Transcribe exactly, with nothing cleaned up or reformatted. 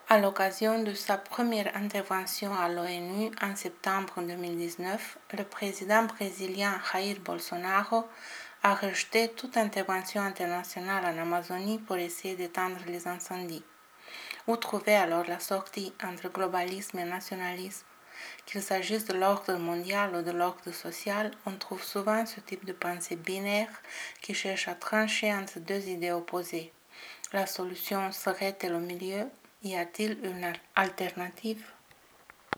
À l'occasion de sa première intervention à l'ONU en septembre deux mille dix-neuf, le président brésilien Jair Bolsonaro a rejeté toute intervention internationale en Amazonie pour essayer d'éteindre les incendies. Où trouver alors la sortie entre globalisme et nationalisme? Qu'il s'agisse de l'ordre mondial ou de l'ordre social, on trouve souvent ce type de pensée binaire qui cherche à trancher entre deux idées opposées. La solution serait-elle au milieu? Y a-t-il une alternative?